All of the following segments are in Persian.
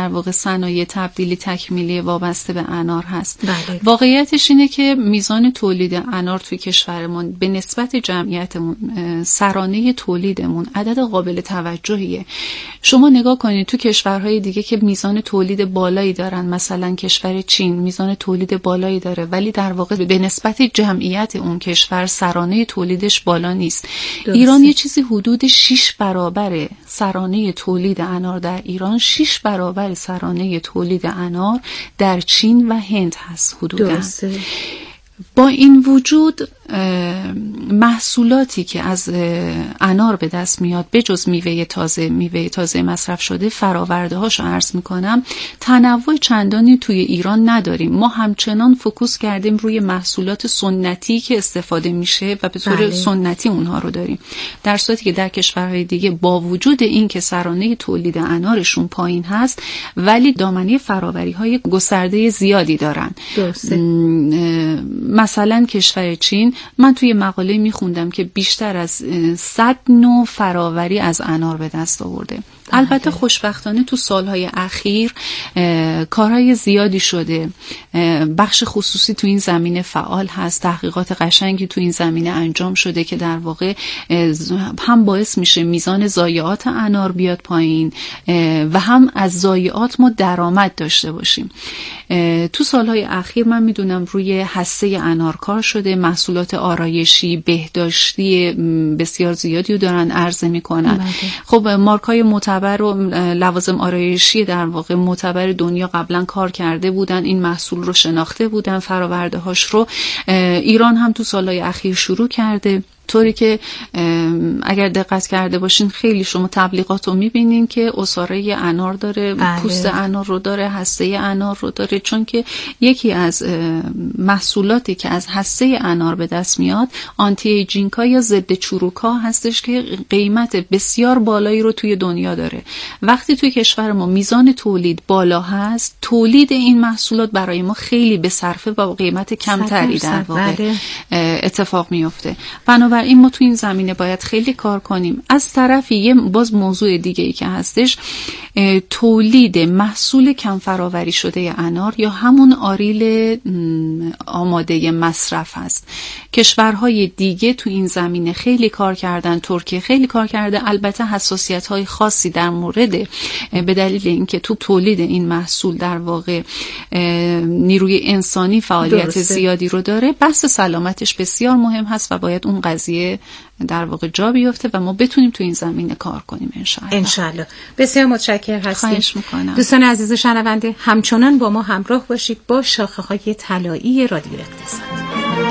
در واقع صنایع تبدیلی تکمیلی وابسته به انار هست. بله. واقعیتش اینه که میزان تولید انار توی کشورمون به نسبت جمعیتمون، سرانه تولیدمون عدد قابل توجهیه. شما نگاه کنید تو کشورهای دیگه که میزان تولید بالایی دارن، مثلا کشور چین میزان تولید بالایی داره، ولی در واقع به نسبت جمعیت اون کشور سرانه تولیدش بالا نیست. ایران یه چیزی حدود 6 برابر سرانه تولید انار در ایران 6 برابر سرانه تولید انار در چین و هند هست حدوداً. با این وجود محصولاتی که از انار به دست میاد به جز میوه تازه مصرف شده، فراورده هاشو عرض میکنم، تنوع چندانی توی ایران نداریم. ما همچنان فوکوس کردیم روی محصولات سنتی که استفاده میشه و به طور سنتی اونها رو داریم، در صورتی که در کشورهای دیگه با وجود این که سرانه تولید انارشون پایین هست ولی دامنه فراوری های گسترده زیادی دارن. مثلا کشور چین، من توی مقاله میخوندم که بیشتر از 100 نوع فراوری از انار به دست آورده. البته خوشبختانه تو سالهای اخیر کارهای زیادی شده، بخش خصوصی تو این زمینه فعال هست، تحقیقات قشنگی تو این زمینه انجام شده که در واقع هم باعث میشه میزان ضایعات انار بیاد پایین و هم از ضایعات ما درآمد داشته باشیم. تو سالهای اخیر من میدونم روی هسته انار کار شده، محصولات آرایشی بهداشتی بسیار زیادی رو دارن عرضه میکنن. خب مارکای معتبر و لوازم آرایشی در واقع معتبر دنیا قبلا کار کرده بودن، این محصول رو شناخته بودن، فراورده هاش رو ایران هم تو سالهای اخیر شروع کرده، طوری که اگر دقت کرده باشین خیلی شما تبلیغات رو میبینین که عصاره انار داره، پوست انار رو داره، هسته انار رو داره، چون که یکی از محصولاتی که از هسته انار به دست میاد آنتی ایجینگ‌ها یا ضد چروک‌ها هستش که قیمت بسیار بالایی رو توی دنیا داره. وقتی توی کشور ما میزان تولید بالا هست، تولید این محصولات برای ما خیلی به صرفه و قیمت کمتری در واقع اتفاق میفته. بنابراین ما تو این زمینه باید خیلی کار کنیم. از طرفی یه باز موضوع دیگه ای که هستش، تولید محصول کم فراوری شده انار یا همون آریل آماده مصرف هست. کشورهای دیگه تو این زمینه خیلی کار کردن، ترکیه خیلی کار کرده، البته حساسیت‌های خاصی در مورد به دلیل اینکه تو تولید این محصول در واقع نیروی انسانی فعالیت زیادی رو داره. بحث سلامتش بسیار مهم هست و باید اون قضیه در واقع جا بیفته و ما بتونیم تو این زمینه کار کنیم انشاءالله. بسیار متشکرم هستیم. خواهش میکنم. دوستان عزیز شنونده، همچنان با ما همراه باشید با شاخه‌های طلایی رادیو اقتصاد.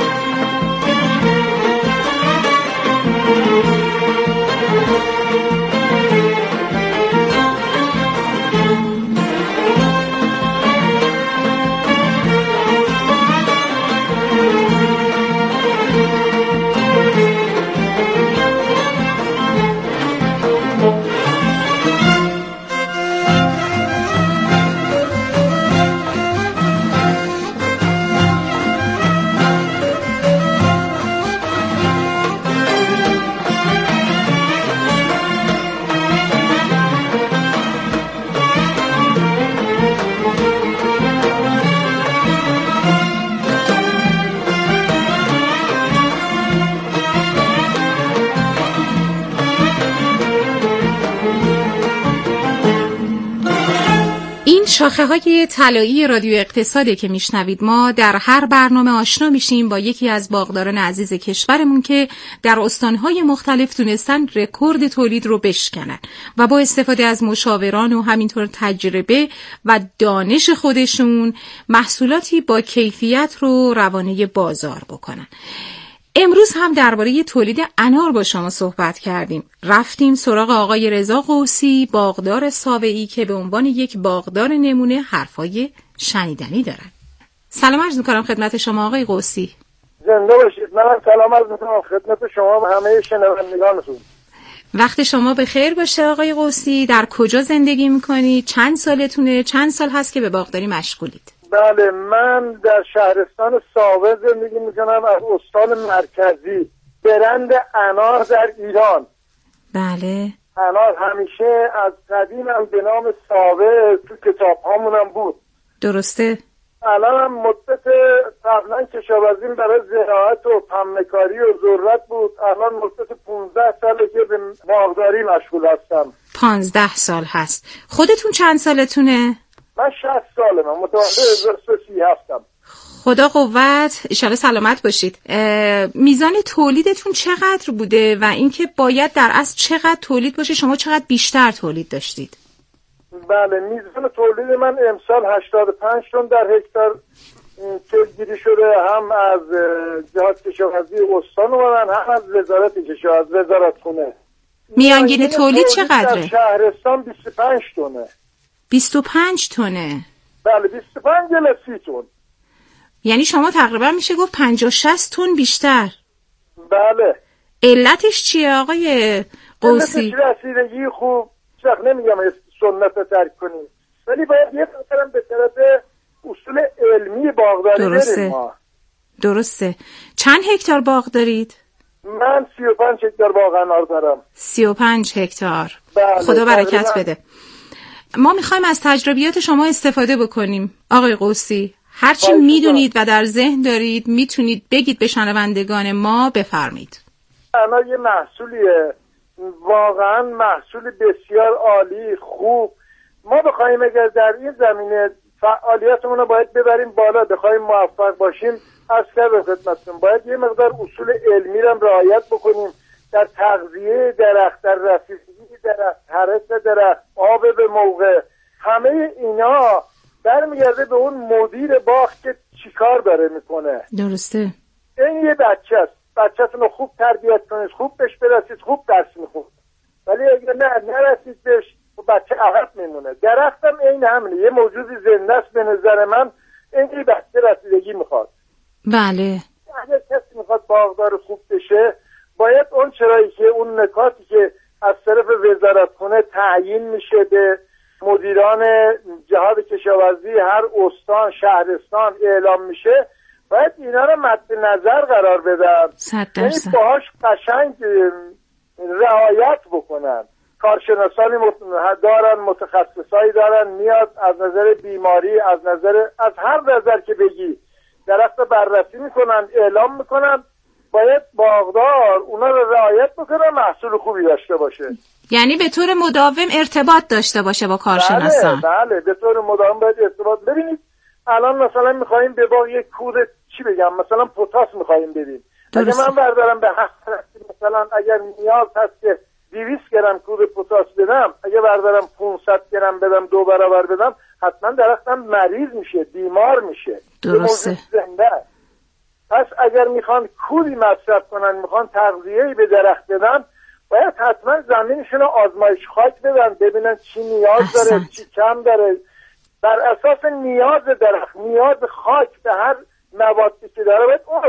شاخه‌های طلایی رادیو اقتصاده که میشنوید. ما در هر برنامه آشنا میشیم با یکی از باغداران عزیز کشورمون که در استانهای مختلف تونستن رکورد تولید رو بشکنن و با استفاده از مشاوران و همینطور تجربه و دانش خودشون محصولاتی با کیفیت رو روانه بازار بکنن. امروز هم درباره تولید انار با شما صحبت کردیم. رفتیم سراغ آقای رضا قوسی، باغدار ساوه‌ای که به عنوان یک باغدار نمونه حرفای شنیدنی دارن. سلام عرض می‌کنم خدمت شما آقای قوسی. زنده باشید. منم سلام عرض می‌کنم خدمت شما و همه شنوندگانتون. وقت شما به خیر باشه آقای قوسی. در کجا زندگی می‌کنید؟ چند سالتونه؟ چند سال هست که به باغداری مشغولید؟ بله، من در شهرستان ساوه زندگی میکنم، از استان مرکزی، برند انار در ایران. بله. انار همیشه از قدیم هم به نام ساوه تو کتاب هامونم بود. درسته. الان هم مدت قبلا کشاورزیم برای زراعت و پنبه‌کاری و ذرت بود. الان مدت 15 ساله که به باغداری مشغول هستم. 15 سال هست. خودتون چند سالتونه؟ من 60 ساله. من متولد 1930 هستم. خدا قوت، انشالله سلامت باشید. میزان تولیدتون چقدر بوده و اینکه باید در اصل چقدر تولید باشه؟ شما چقدر بیشتر تولید داشتید؟ بله، میزان تولید من امسال 85 تن در هکتار جلوگیری شده، هم از جهات کشاورزی استان اومدن، هم از وزارت کشاورزی، از وزارتخونه. میانگین تولید چقدره؟ در شهرستان 25 تنه. 25 تنه؟ بله، 25 الی 30 تن. یعنی شما تقریبا میشه گفت 50-60 تن بیشتر. بله. علتش چیه آقای قوسی؟ علتش رسیدگی خوب، چرا نمیگم سنت رو ترک کنیم، ولی باید یه قدم به طرف اصول علمی باغداری بریم ما. درسته. چند هکتار باغ دارید؟ من 35 هکتار باغ انار دارم. 35 هکتار. بله، خدا برکت بده. ما میخوایم از تجربیات شما استفاده بکنیم آقای قوسی. هرچی میدونید و در ذهن دارید میتونید بگید به شنوندگان ما، بفرمایید. انار یه محصولیه، واقعا محصول بسیار عالی، خوب. ما بخوایم اگر در این زمینه فعالیتمون رو باید ببریم بالا، بخوایم موفق باشیم، از کردم خدمتتون باید یه مقدار اصول علمی رو رعایت بکنیم در تغذیه درخت، در رسیدگی درخت، حرس درخت، آب به موقع. همه اینا برمیگرده به اون مدیر باغ که چیکار داره میکنه. درسته. این یه بچه است، بچه‌تون رو خوب تربیت کنید، خوب بهش برسید، خوب درس میخونه، ولی اگر نرسید بهش، بچه عقب میمونه. درختم این همینه، یه موجودی زنده است به نظر من. این بچه رسیدگی میخواد. بله. اگر کسی میخواد باغدار خوب بشه، باید اون چرایی که اون نکاتی که از طرف وزارتخونه تعیین میشه به مدیران جهات کشاورزی هر استان شهرستان اعلام میشه، باید اینا رو مد نظر قرار بدن، 100%. باهاش قشنگ رعایت بکنن. کارشناسانی دارن، متخصصایی دارن، میاد از نظر بیماری، از هر نظر که بگی درخت بررسی میکنن، اعلام میکنن. باید باغدار اونا رو رعایت بکنه، محصول خوبی داشته باشه. یعنی به طور مداوم ارتباط داشته باشه با کارشناسان. بله، به طور مداوم باید ارتباط. ببینید الان مثلا میخوایم به باغ یک کود چی بگم، مثلا پتاس میخوایم بدیم. اگه من بردارم به مثلا اگر نیاز هست که 200 گرم کود پتاس بدم، اگه بردارم 500 گرم بدم، 2 برابر بدم، حتما درختم مریض میشه، بیمار میشه. درسته. پس اگر میخوان کودی مصرف کنن، میخوان تغذیه‌ای به درخت بدن، باید حتما زمینشون رو آزمایش خاک بدن، ببینن چی نیاز داره، چی کم داره. بر اساس نیاز درخت، نیاز خاک به هر موادی که داره باید اون.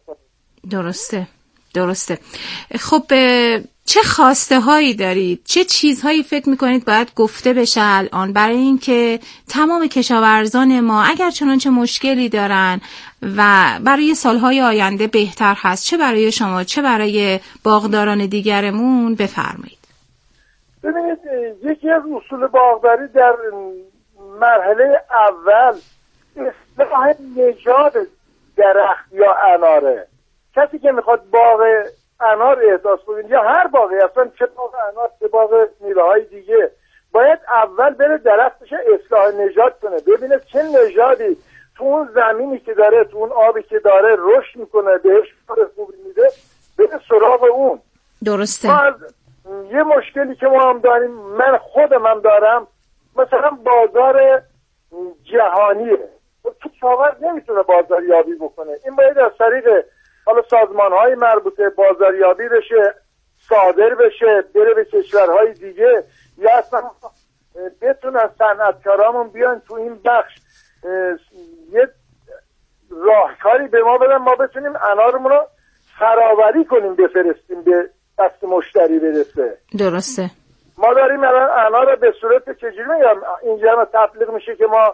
درسته. خب چه خواسته هایی دارید؟ چه چیزهایی فکر میکنید باید گفته بشه الان برای اینکه تمام کشاورزان ما اگر چنانچه مشکلی دارن و برای سالهای آینده بهتر هست، چه برای شما چه برای باغداران دیگرمون، بفرمایید. ببینید، یکی از اصول باغداری در مرحله اول اصلاح نژاد درخت یا اناره. کسی که میخواد باغ انار احداث کنید یا هر باغی، اصلا چه باغ انار چه باغ میوه‌های دیگه، باید اول بره درختش اصلاح نژاد کنه، ببینه چه نژادی تو اون زمینی که داره، تو اون آبی که داره رشد میکنه، بهش خوبی میده، بره سراغ اون. درسته. یه مشکلی که ما هم داریم، من خودم دارم، مثلا بازار جهانیه، تو کشاورز نمیتونه بازاریابی بکنه. این باید از طریق حالا سازمان‌های مربوطه بازاریابی بشه، صادر بشه، بره به کشورهای دیگه، یا اصلا بتونن صنعتکارامون بیان تو این بخش یه راهکاری به ما بدن، ما بتونیم انارمون رو فراوری کنیم، بفرستیم به دست مشتری برسه. درسته. ما داریم الان انار به صورت چجوری میگم، اینجا تبلیغ میشه که ما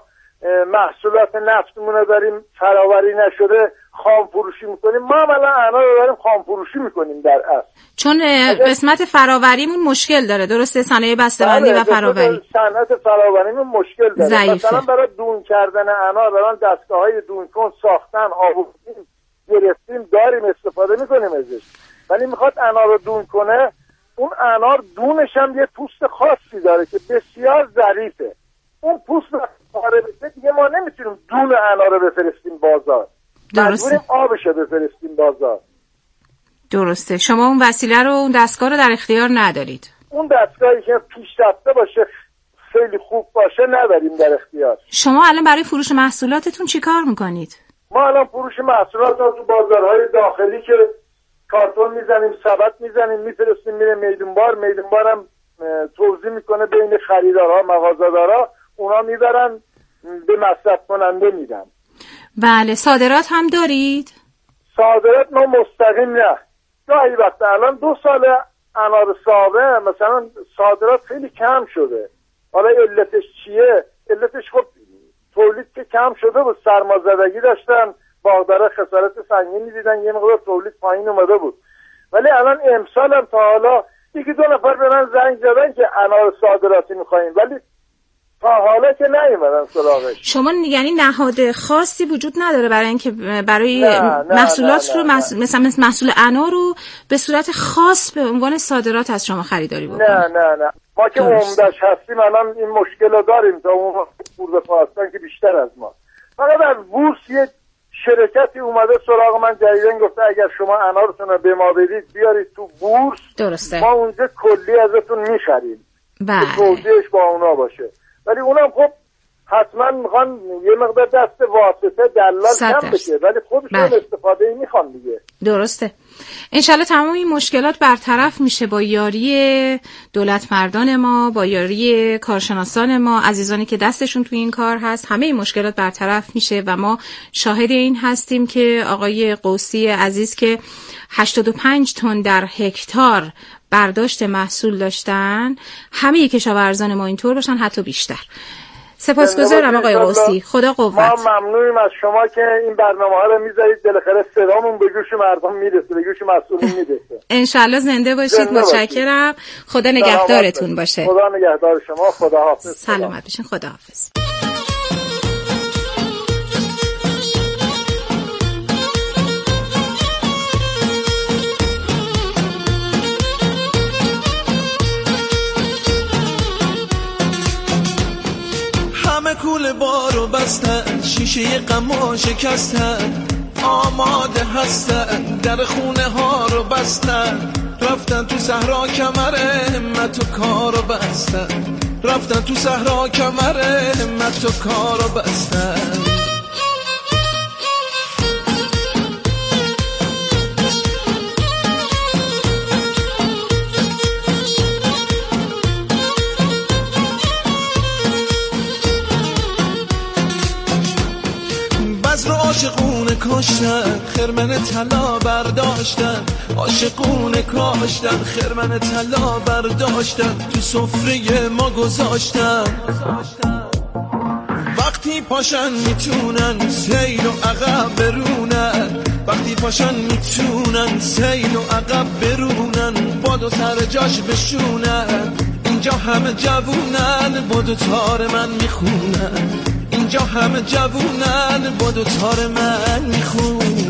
محصولات نفتمون رو داریم فراوری نشده خام فروشی میکنیم. ما هم الان انار رو داریم خام فروشی میکنیم در اصل، چون قسمت فراوریمون مشکل داره. درسته؟ صنایع بسته‌بندی و فراوری، صنعت فراوریمون مشکل داره. ضعیفه. مثلا برای دون کردن انار الان دستگاه‌های دونکن ساختن، آوردیم، گرفتیم، داریم، استفاده میکنیم ازش. ولی میخواد انار رو دون کنه، اون انار دونش هم یه پوست خاصی داره که بسیار ظریفه. اون پوست پاره بشه دیگه ما نمیتونیم دون انار رو بفرستیم بازار. درسته. مجبوریم آبش رو بفرستیم بازار. درسته. شما اون وسیله رو، اون دستگاه رو در اختیار ندارید. اون دستگاهی که پیشرفته باشه، خیلی خوب باشه، نداریم در اختیار. شما الان برای فروش محصولاتتون چی کار میکنید؟ ما الان فروش محصولات رو تو بازارهای داخلی که کارتون میزنیم، سبد میزنیم، میفرستیم میره میدونبار. میدونبار هم توزیع میکنه بین خریدارها، مغازه‌دارا، اونا میبرن به مصرف کننده میدن. بله. صادرات هم دارید؟ صادرات ما مستقیم نه. گاهی وقتا الان 2 سال انار سابه مثلا صادرات خیلی کم شده. حالا علتش چیه؟ علتش خب تولید که کم شده بود، سرمازدگی داشتن، باغدارا خسارت سنگینی دیدن، یه مقدار تولید پایین اومده بود. ولی الان امسال هم تا حالا 1-2 نفر به من زنگ زدن که انار صادراتی می‌خوایم، ولی تا حالا که نیومدن سراغش. شما یعنی نهاد خاصی وجود نداره برای اینکه برای محصولات رو مثلا محصول انار رو به صورت خاص به عنوان صادرات از شما خریداری بکنه؟ نه ما که عمدش هستیم الان این مشکل رو داریم تا اون پورده پاستان که بیشتر از ما. فقط از بورس یه شرکتی اومده سراغ من جدیدن گفته اگر شما انارتون رو به ما بدید بیارید تو بورس. درسته. ما اونجا کلی ازتون میخریم. بله. توضیحش با اونا باشه. ولی اونم خب حتما میخوان یه مقدار دست واسطه دلال کم بشه، ولی خودشون استفاده میخوان دیگه. درسته. انشالله تمام این مشکلات برطرف میشه با یاری دولت مردان ما، با یاری کارشناسان ما، عزیزانی که دستشون توی این کار هست. همه این مشکلات برطرف میشه و ما شاهد این هستیم که آقای قوسی عزیز که 85 تن در هکتار برداشت محصول داشتن، همه کشاورزان ما اینطور باشن، حتی بیشتر. سپاسگزارم آقای قوسی. خدا قوت. ما ممنونیم از شما که این برنامه‌ها رو میذارید، بالاخره صدامون به گوش مردم میرسه، به گوش مسئولین میرسه. انشالله زنده باشید. متشکرم. خدا نگهدارتون باشه. خدا نگهدار شما. خداحافظ. سلامت باشین. خداحافظ. کول بارو بستن، شیشه غما شکستن، آماده هستن، در خونه ها رو بستن، رفتن تو صحرا کمر همت و کارو بستن، رفتن تو صحرا کمر همت و کارو بستن. عاشقونه کاشتن، خرمن طلا برداشتن، عاشقونه کاشتن، خرمن طلا برداشتن، تو سفره ما گذاشتن. وقتی پاشن میتونن سیل و عقب برونن، وقتی پاشن میتونن سیل و عقب برونن، بادو سر جاش بشونن. اینجا همه جوونن، بادو تار من میخونن، اینجا همه جوونن، با دو تار من میخونن.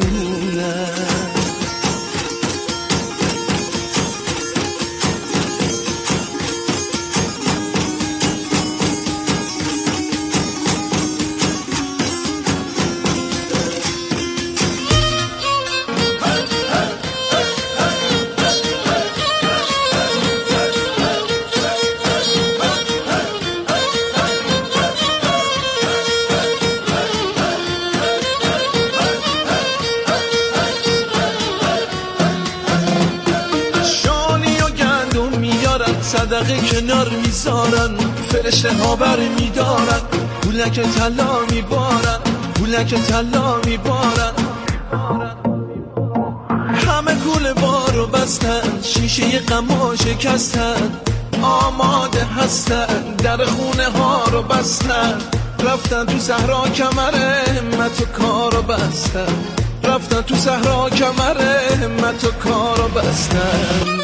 صدقه کنار میذارن، فرشته ها بر میدارن، پولک طلا میبارن، پولک طلا میبارن. همه گول بارو بستن، شیشه غما شکستن، آماده هستن، در خونه ها رو بستن، رفتن تو صحرا کمر همت و کارو بستن، رفتن تو صحرا کمر همت و کارو بستن.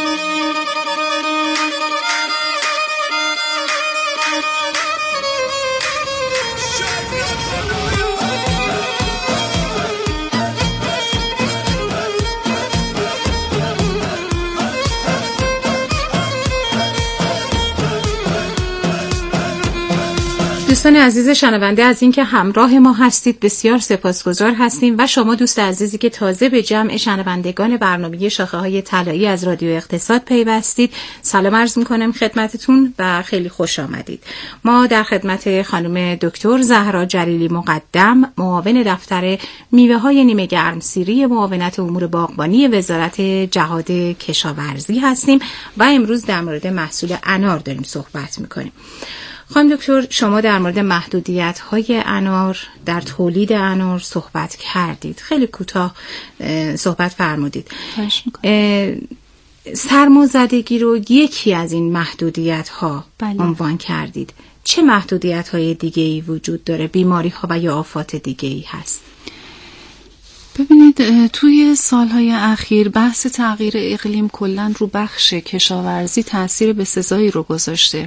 دوستان عزیز شنونده از اینکه همراه ما هستید بسیار سپاسگزار هستیم و شما دوست عزیزی که تازه به جمع شنوندگان برنامه شاخه‌های طلایی از رادیو اقتصاد پیوستید، سلام عرض می‌کنم خدمتتون و خیلی خوش آمدید. ما در خدمت خانم دکتر زهرا جلیلی مقدم، معاون دفتر میوه‌های نیمه گرمسیری معاونت امور باغبانی وزارت جهاد کشاورزی هستیم و امروز در مورد محصول انار داریم صحبت می‌کنیم. خانم دکتر، شما در مورد محدودیت‌های انار در تولید انار صحبت کردید، خیلی کوتاه صحبت فرمودید. سرمازدگی رو یکی از این محدودیت‌ها عنوان کردید. چه محدودیت‌های دیگه‌ای وجود داره؟ بیماری‌ها و یا آفات دیگه‌ای هست؟ ببینید، توی سالهای اخیر بحث تغییر اقلیم کلاً رو بخش کشاورزی تأثیر بسزایی رو گذاشته.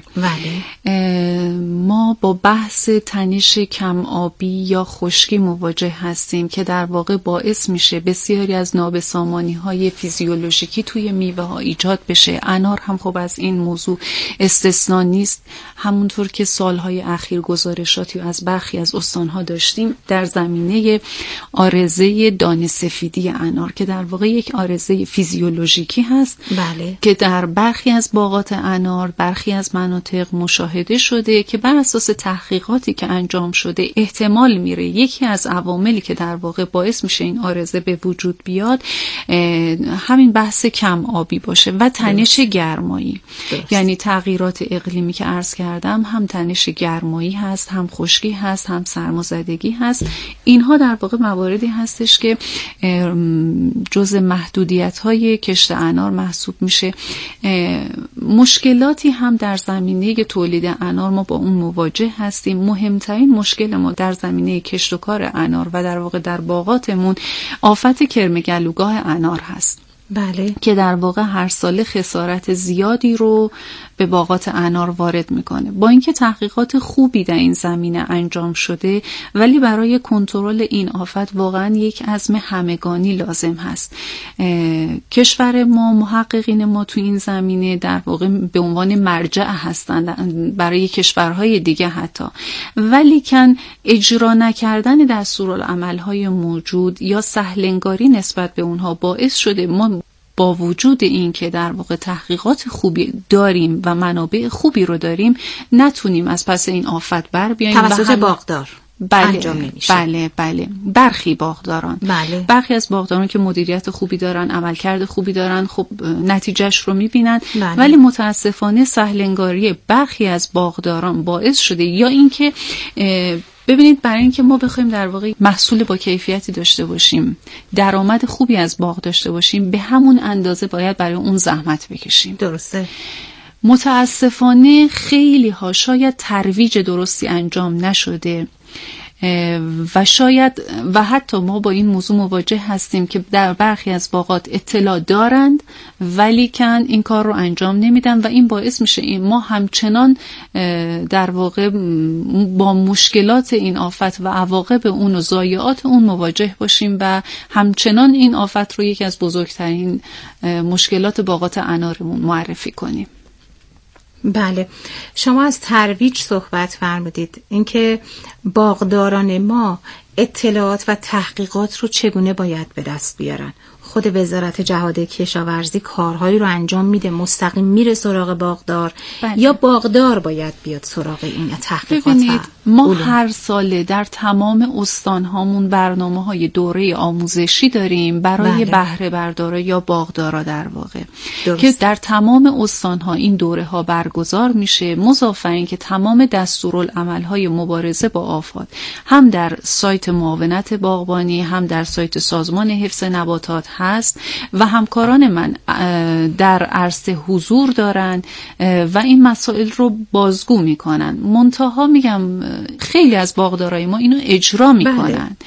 ما با بحث تنش کم آبی یا خشکی مواجه هستیم که در واقع باعث میشه بسیاری از نابسامانی‌های فیزیولوژیکی توی میوه‌ها ایجاد بشه. انار هم خب از این موضوع استثنا نیست. همونطور که سالهای اخیر گزارشاتی از برخی از استان‌ها داشتیم در زمینه عارضه دانه سفیدی انار که در واقع یک عارضه فیزیولوژیکی هست که در برخی از باغات انار، برخی از مناطق مشاهده شده که بر اساس تحقیقاتی که انجام شده احتمال میره یکی از عواملی که در واقع باعث میشه این عارضه به وجود بیاد همین بحث کم آبی باشه و تنش گرمایی. یعنی تغییرات اقلیمی که عرض کردم هم تنش گرمایی هست، هم خشکی هست، هم سرمازدگی هست. اینها در واقع مواردی هستش که جزء محدودیت‌های کشت انار محسوب میشه. مشکلاتی هم در زمینه تولید انار ما با اون مواجه هستیم. مهمترین مشکل ما در زمینه کشت و کار انار و در واقع در باغاتمون آفت کرمگلوگاه انار هست. که در واقع هر سال خسارت زیادی رو به باغات انار وارد میکنه. با اینکه تحقیقات خوبی در این زمینه انجام شده ولی برای کنترل این آفت واقعا یک عزم همگانی لازم هست. کشور ما، محققین ما تو این زمینه در واقع به عنوان مرجع هستند برای کشورهای دیگه حتی، ولی کن اجرا نکردن دستورالعمل‌های موجود یا سهل‌انگاری نسبت به اونها باعث شده ما با وجود این که در واقع تحقیقات خوبی داریم و منابع خوبی رو داریم نتونیم از پس این آفت بر بیاییم. توسط باغدار انجام نمیشه. بله. برخی باغداران، برخی از باغداران که مدیریت خوبی دارن، عملکرد خوبی دارن، خب نتیجهش رو میبینن. ولی متاسفانه سهل‌انگاری برخی از باغداران باعث شده یا اینکه ببینید برای اینکه ما بخوایم در واقع محصول با کیفیتی داشته باشیم، درآمد خوبی از باغ داشته باشیم، به همون اندازه باید برای اون زحمت بکشیم. درسته. متاسفانه خیلی ها شاید ترویج درستی انجام نشده و شاید و حتی ما با این موضوع مواجه هستیم که در برخی از باغات اطلاع دارند ولی کن این کار رو انجام نمیدن و این باعث میشه ما همچنان در واقع با مشکلات این آفت و عواقب اون و ضایعات اون مواجه باشیم و همچنان این آفت رو یکی از بزرگترین مشکلات باغات انارمون معرفی کنیم. بله، شما از ترویج صحبت فرمودید، اینکه باغداران ما اطلاعات و تحقیقات رو چگونه باید به دست بیارن. خود وزارت جهاد کشاورزی کارهایی رو انجام میده، مستقیم میره سراغ باغدار یا باغدار باید بیاد سراغ این تحقیقات؟ ببینید ما هر ساله در تمام استانهامون برنامه‌های دوره آموزشی داریم برای بهره بردارا یا باغدارا در واقع که در تمام استانها این دوره ها برگزار میشه. مضاف بر این که تمام دستورالعمل‌های مبارزه با آفات هم در سایت معاونت باغبانی هم در سایت سازمان حفظ نباتات هست و همکاران من در عرصه حضور دارن و این مسائل رو بازگو میکنن. منتها میگم خیلی از باغدارای ما اینو اجرا میکنن.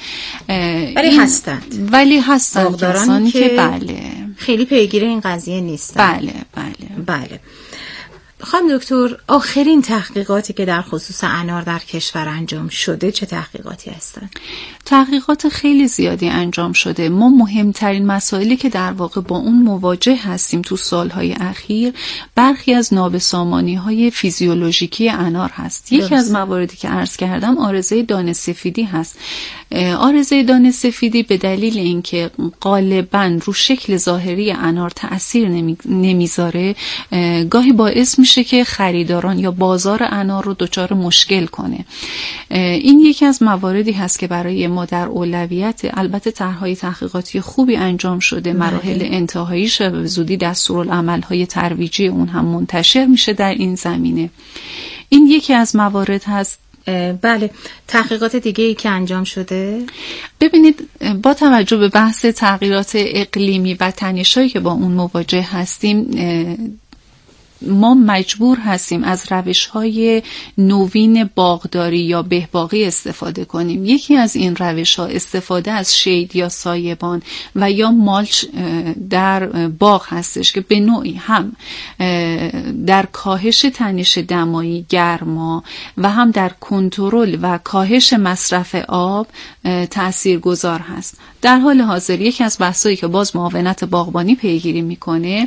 ولی هستن کسانی که بله خیلی پیگیر این قضیه نیستن. بله. خانم دکتر، آخرین تحقیقاتی که در خصوص انار در کشور انجام شده چه تحقیقاتی هستند؟ تحقیقات خیلی زیادی انجام شده. ما مهمترین مسائلی که در واقع با اون مواجه هستیم تو سالهای اخیر برخی از نابسامانی‌های فیزیولوژیکی انار هست. یکی از مواردی که عرض کردم عارضه دانه سفیدی هست. عارضه دانه سفیدی به دلیل اینکه غالباً رو شکل ظاهری انار تأثیر نمیذاره گاهی باعث میشه که خریداران یا بازار انار رو دچار مشکل کنه. این یکی از مواردی هست که برای ما در اولویت، البته طرح‌های تحقیقاتی خوبی انجام شده، مراحل انتهاییش به زودی دستورالعمل‌های ترویجی اون هم منتشر میشه در این زمینه. این یکی از موارد هست. بله. تحقیقات دیگه‌ای که انجام شده؟ ببینید، با توجه به بحث تغییرات اقلیمی و تنش‌هایی که با اون مواجه هستیم، ما مجبور هستیم از روش‌های نوین باغداری یا بهباغی استفاده کنیم. یکی از این روش‌ها استفاده از شید یا سایبان و یا مالچ در باغ هستش که به نوعی هم در کاهش تنش دمایی گرما و هم در کنترل و کاهش مصرف آب تاثیرگذار هست. در حال حاضر یکی از بحثایی که باز معاونت باغبانی پیگیری میکنه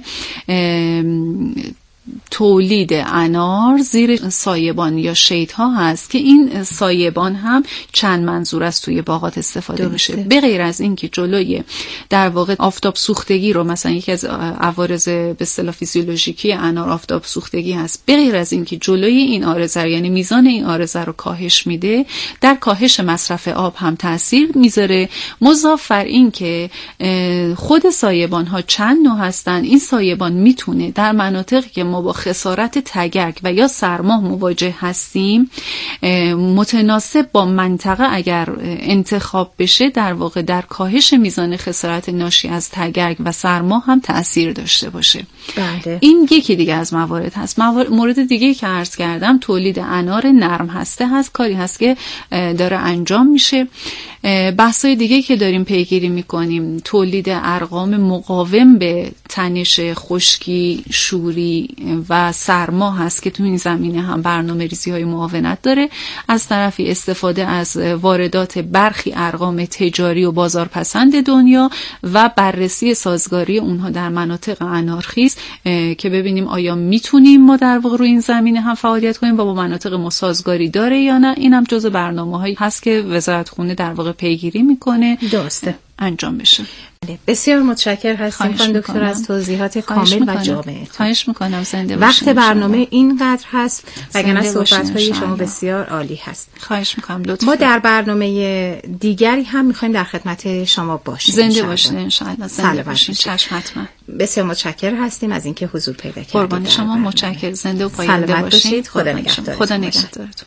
تولید انار زیر سایبان یا شیدها هست که این سایبان هم چند منظور است توی باغات استفاده میشه. به غیر از این که جلوی در واقع آفتاب سوختگی رو، مثلا یکی از عوارض به اصطلاح فیزیولوژیکی انار آفتاب سوختگی هست، به غیر از این که جلوی این عارضه یعنی میزان این عارضه رو کاهش میده، در کاهش مصرف آب هم تاثیر میذاره. مضاف بر این که خود سایبان ها چند نوع هستن. این سایبان میتونه در مناطقی که ما با خسارت تگرگ و یا سرما مواجه هستیم متناسب با منطقه اگر انتخاب بشه در واقع در کاهش میزان خسارت ناشی از تگرگ و سرما هم تأثیر داشته باشه. بله. این یکی دیگه از موارد هست. مورد دیگه که عرض کردم تولید انار نرم هسته هست، کاری هست که داره انجام میشه. بحثای دیگه که داریم پیگیری میکنیم تولید ارقام مقاوم به تنش خشکی، شوری و سرما هست که تو این زمینه هم برنامه ریزی های معاونت داره. از طرفی استفاده از واردات برخی ارقام تجاری و بازارپسند دنیا و بررسی سازگاری اونها در مناطق انارخیز که ببینیم آیا میتونیم ما در واقع روی این زمینه هم فعالیت کنیم و با مناطق مسازگاری داره یا نه. این هم جزو برنامه‌هایی هست که وزارتخونه در واقع پیگیری میکنه درسته انجام بشه. بسیار متشکر هستم خانم دکتر از توضیحات کامل و جامع. خواهش میکنم. زنده باشید. وقت برنامه اینقدر هست وگرنه صحبت‌های شما بسیار عالی هست. خواهش میکنم لطفا. ما در برنامه دیگری هم میخوایم در خدمت شما باشیم. زنده باشید ان شاء الله. زنده باشید. چشم حتما. بسیار متشکر هستیم از اینکه حضور پیدا کردید. قربان شما متشکر. زنده و پاینده باشید. خدا نگهدارتون. خدا نگهدارتون.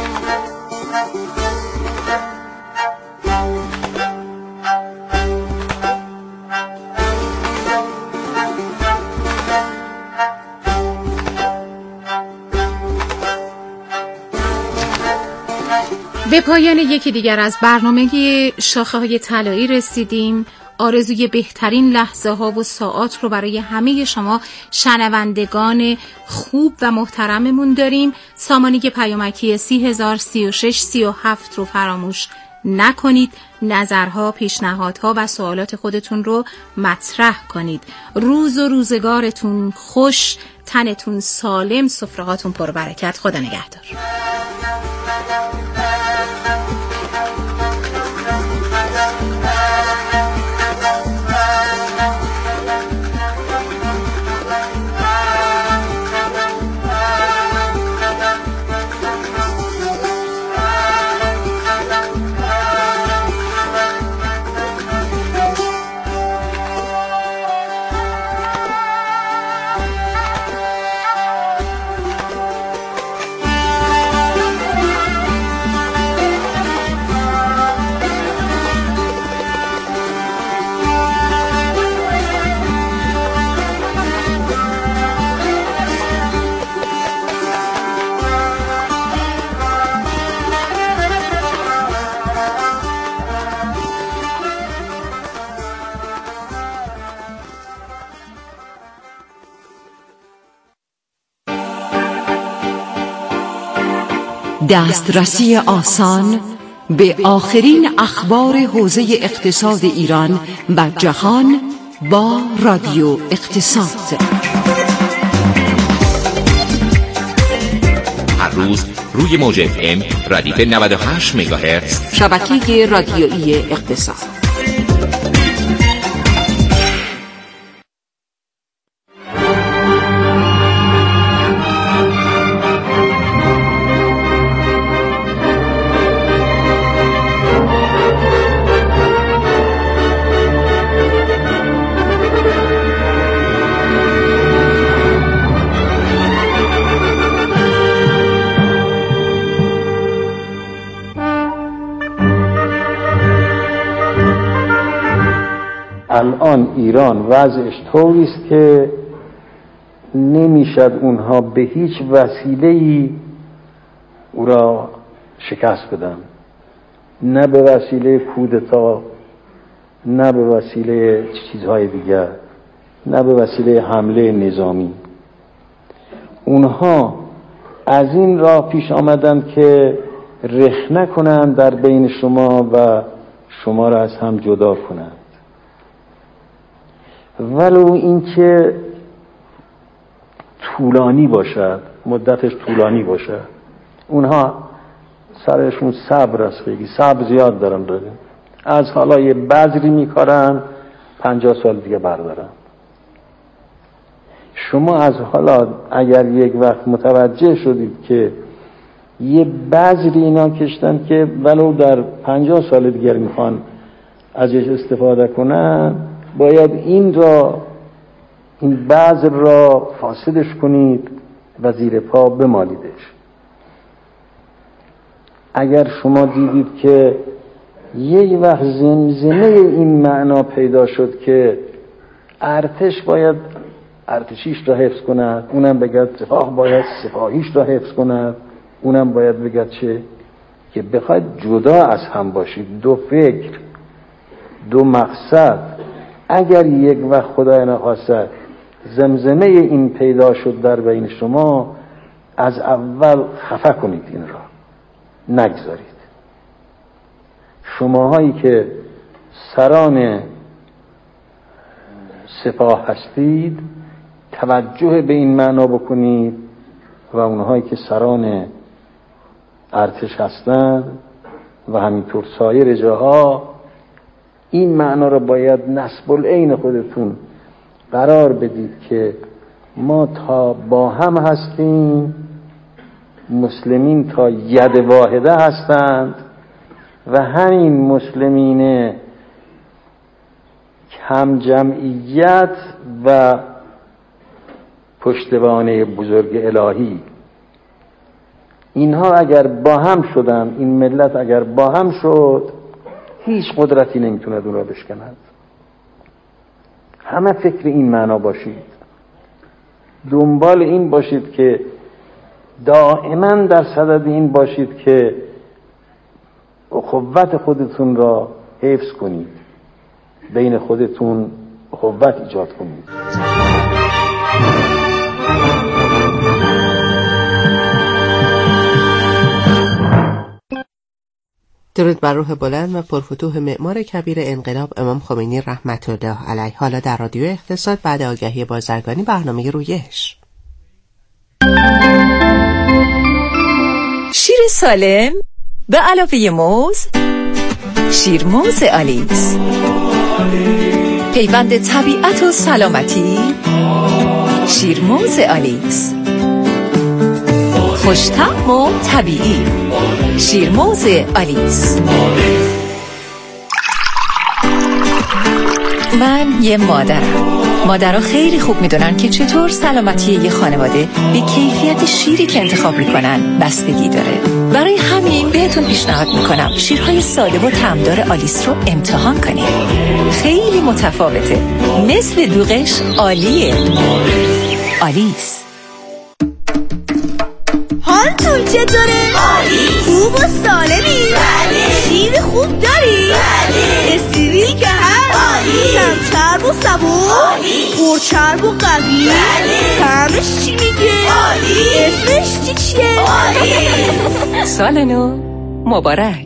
به پایان یکی دیگر از برنامه شاخه‌های طلایی رسیدیم. آرزوی بهترین لحظه ها و ساعات رو برای همه شما شنوندگان خوب و محترممون داریم. سامانه پیامکی 30,036-37 رو فراموش نکنید. نظرها، پیشنهادها و سوالات خودتون رو مطرح کنید. روز و روزگارتون خوش، تنتون سالم، سفرهاتون پربرکت. خدا نگهدار. دسترسی آسان به آخرین اخبار حوزه اقتصاد ایران و جهان با رادیو اقتصاد. هر روز روی موج FM ردیف 98 مگاهرتز شبکه رادیویی اقتصاد. الان ایران وضعش طوری است که نمیشد اونها به هیچ وسیله‌ای او را شکست بدن، نه به وسیله کودتا، نه به وسیله چیزهای دیگر، نه به وسیله حمله نظامی. اونها از این راه پیش آمدند که رخنه کنند در بین شما و شما را از هم جدا کنند، ولو اینکه طولانی باشد، مدتش طولانی باشد. اونها سرشون صبر است، خیلی صبر زیاد دارن. از حالا یه بذری میکارن 50 سال دیگه بردارن. شما از حالا اگر یک وقت متوجه شدید که یه بذری اینا کشتن که ولو در 50 سال دیگر میخوان ازش استفاده کنن، باید این بذر را فاسدش کنید و زیر پا بمالیدش. اگر شما دیدید که یک وقت زمزمه این معنا پیدا شد که ارتش باید ارتشیش را حفظ کند، اونم بگد سپاه باید سپاهیش را حفظ کند، اونم باید بگد چه؟ که بخواید جدا از هم باشید، دو فکر، دو مقصد. اگر یک وقت خدای نخواسته زمزمه این پیدا شد در بین شما، از اول خفه کنید، این را نگذارید. شماهایی که سران سپاه هستید توجه به این معنا بکنید و اونهایی که سران ارتش هستند و همینطور سایر جاها این معنا را باید نصب العین خودتون قرار بدید که ما تا با هم هستیم، مسلمین تا ید واحده هستند و همین مسلمین کم جمعیت و پشتوانه بزرگ الهی، اینها اگر با هم شدن، این ملت اگر با هم شد، هیچ قدرتی نمیتونه اون را بشکند. همه فکر این معنا باشید، دنبال این باشید که دائما در صدد این باشید که اخوت خودتون را حفظ کنید، بین خودتون اخوت ایجاد کنید. درود بر روح بلند و پرفتوح معمار کبیر انقلاب امام خمینی رحمت الله علیه. حالا در رادیو اقتصاد بعد آگهی بازرگانی برنامه رویش. شیر سالم به علاوه موز، شیرموز آلیس، پیوند طبیعت و سلامتی، شیرموز آلیس، خوش‌طعم و طبیعی، شیرموز آلیس. من یه مادرها خیلی خوب میدونن که چطور سلامتی یه خانواده به کیفیت شیری که انتخاب میکنن بستگی داره. برای همین بهتون پیشنهاد میکنم شیرهای ساده و طعمدار آلیس رو امتحان کنید. خیلی متفاوته، مثل دوغش عالیه. آلیس. حالتون چطوره؟ عالی. خوب و سالمی؟ بله. شیر خوب داری؟ بله. استریل که هست؟ عالی. کمتر و صبور، پرچرب و قوی، طعمش چی میگه؟ اسمش چیه؟ سال نو مبارک.